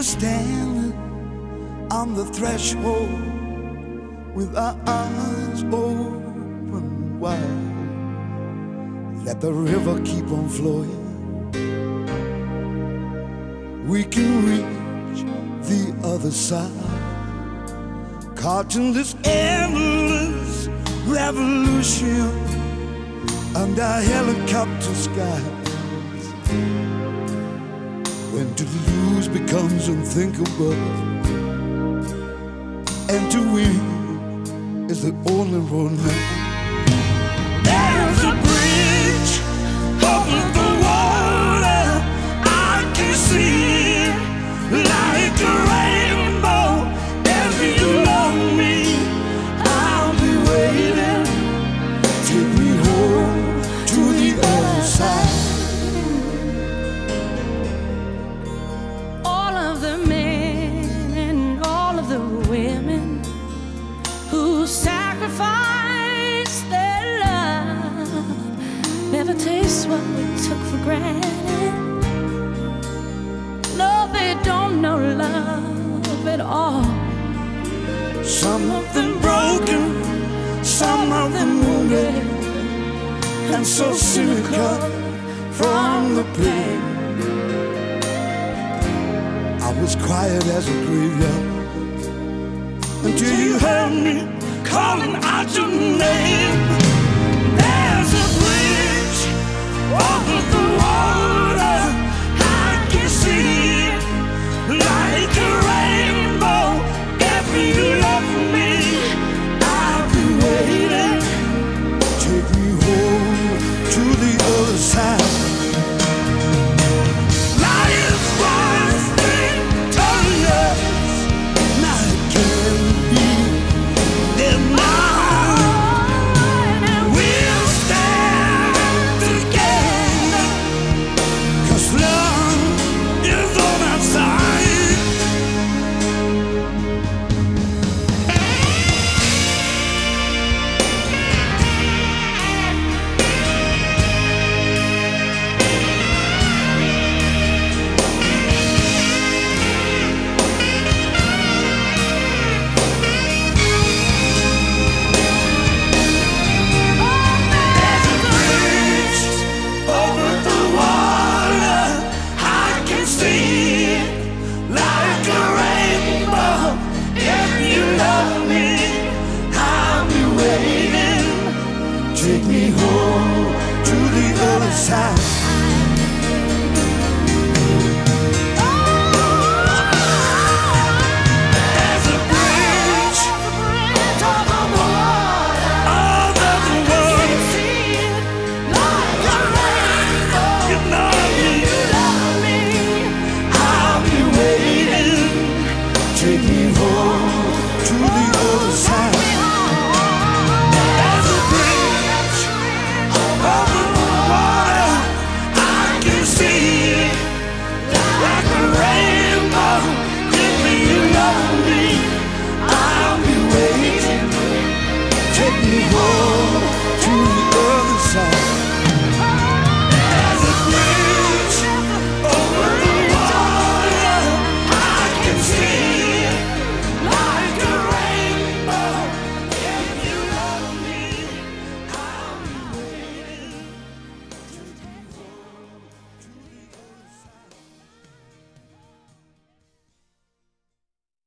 We're standing on the threshold with our eyes open wide. Let the river keep on flowing. We can reach the other side, caught in this endless revolution under helicopter skies. When to lose becomes unthinkable, and to win is the only road now. There's a bridge over the water, I can see it like a rainbow. If you love me, I'll be waiting. Take me home to the other side. All of the men and all of the women who sacrificed their love never taste what we took for granted. No, they don't know love at all. Some of them broken, some of them wounded, and so cynical from the pain. I was quiet as a graveyard until you heard me calling out your name. There's a bridge over the water, I can see it like a rainbow. If you love me, I'll be waiting. Take me home to the other side. Life was victorious, now it can't be denied. We'll stand together, 'cause love is on our side. Take me home to the other side.